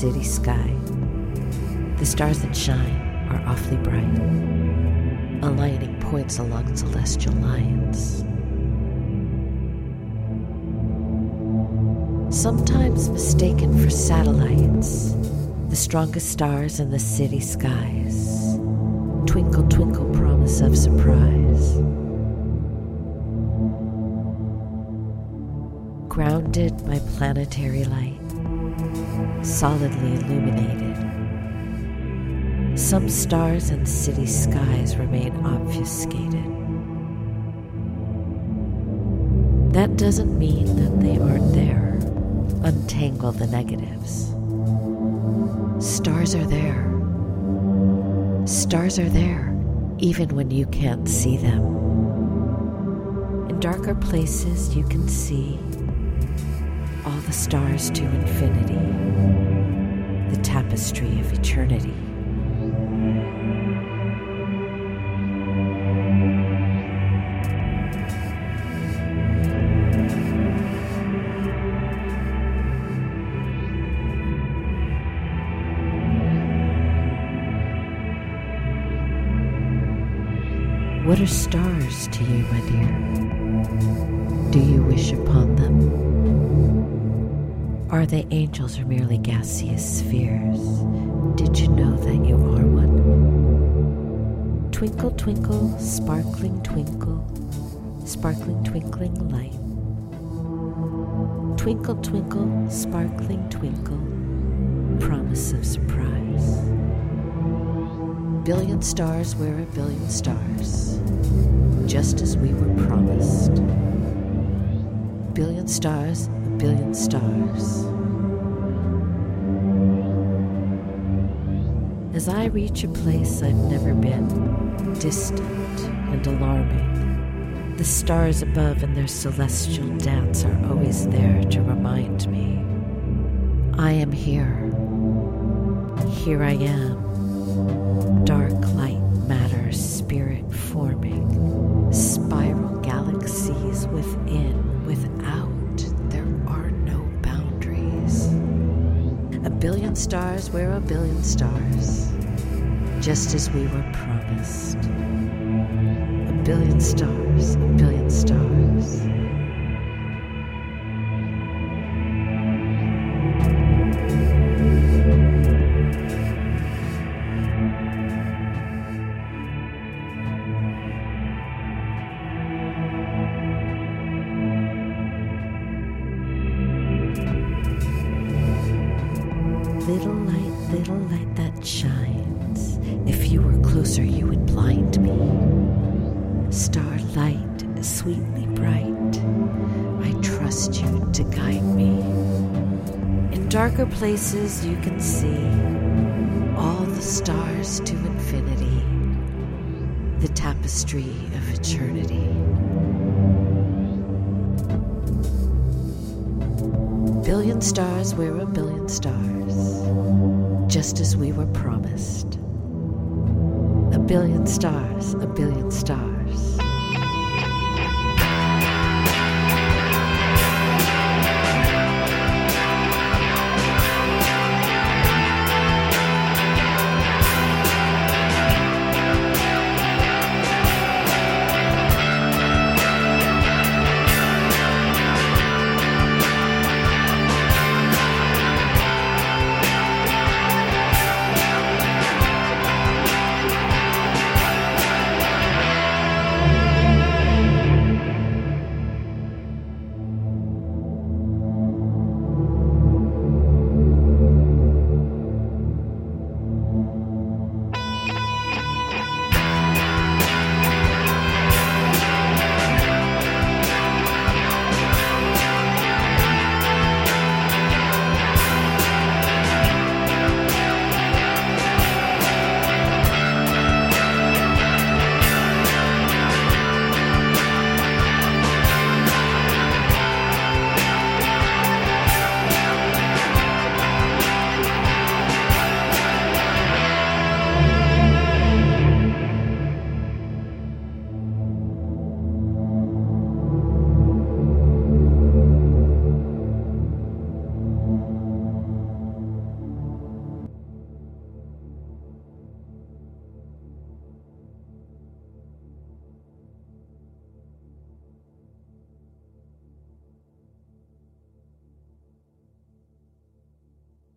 city sky. The stars that shine are awfully bright, aligning points along celestial lines. Sometimes mistaken for satellites, the strongest stars in the city skies. Twinkle, twinkle, promise of surprise. Grounded by planetary light, solidly illuminated, some stars and city skies remain obfuscated. That doesn't mean that they aren't there. Untangle the negatives. Stars are there. Stars are there, even when you can't see them. In darker places, you can see all the stars to infinity, the tapestry of eternity. What are stars to you, my dear? Do you wish upon them? Are they angels or merely gaseous spheres? Did you know that you are one? Twinkle, twinkle, sparkling twinkle, sparkling twinkling light. Twinkle, twinkle, sparkling twinkle, promise of surprise. Billion stars wear a billion stars, just as we were promised. Billion stars, a billion stars. As I reach a place I've never been, distant and alarming, the stars above in their celestial dance are always there to remind me, I am here. Here I am. Dark light, matter, spirit forming, spiral galaxies within, without, there are no boundaries. A billion stars wear a billion stars, just as we were promised. A billion stars, a billion stars. Little light that shines. If you were closer, you would blind me. Starlight, sweetly bright, I trust you to guide me. In darker places, you can see all the stars to infinity, the tapestry of eternity. Billion stars wear a billion stars, just as we were promised. A billion stars, a billion stars.